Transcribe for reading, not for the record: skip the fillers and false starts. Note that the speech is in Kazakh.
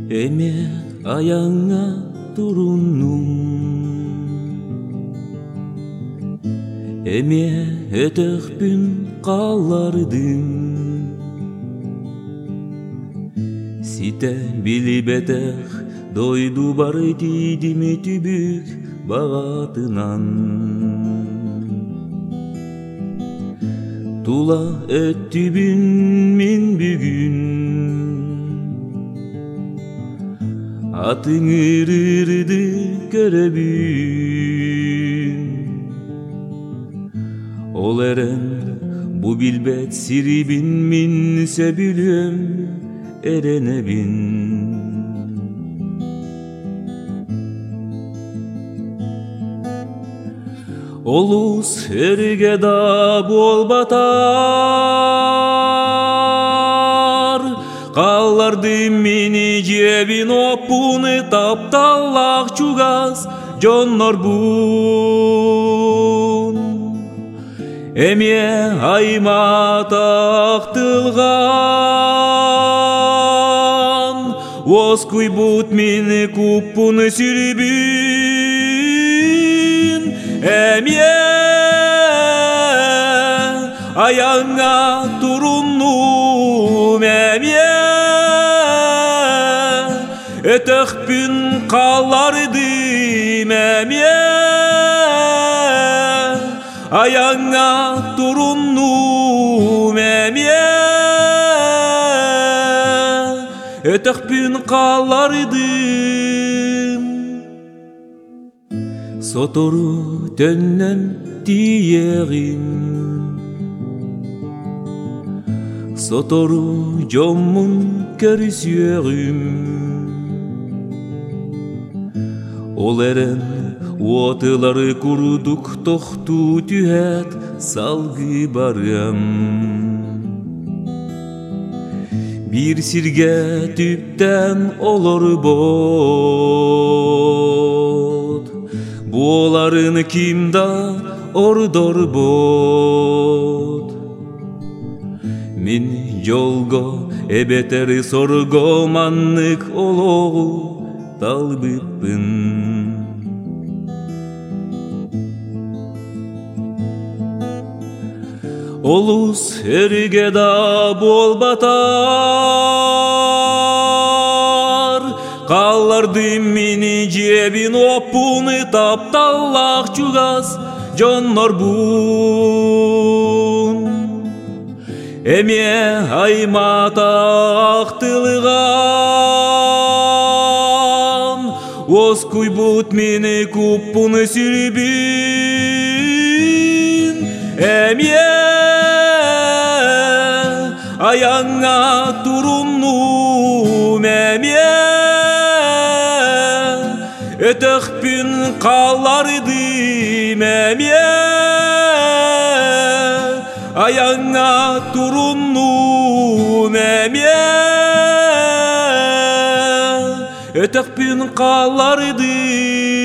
Эме аяңа туруннум, эме өтөкпүн каллардым. Сите билибетех дойду бар тидими түбүк багатынан. Тула өттүбүн мен бүгүн, атыңырырды көрөбүн. Ол эрен бу билбет сирибин мен сөбүлөм эренебин. Олус өрге да болбатар, калларды мени жебин опуны тапталлак чугас жоннорбун. Эме айма тактылган, оскуй бут мени куппуны сүрбүн. Эме аяңа туруннум, эме өтөкпүн каллардым, эме аяңа туруннум, эме өтөкпүн каллардым. Сотору төннөн тиегим, сотору жоммун көрсүөрүм. Ол эрен отылары курдук токту түһәт салгы барам. Бир сирге түптен олор бот, буоларын кимда ордор бот. Мен жолго эбетери сорго манныкологу талбыппын. Олус өрге да болбатар, калларды мени жебин опуны тапталлак чугас жоннорбун. Эме айма тактылган, оскуй бут мени куппуны сүрбүн. Эме аяңа туруннум, эме өтөкпүн каллардым, эме аяңа туруннум, эме өтөкпүн каллардым.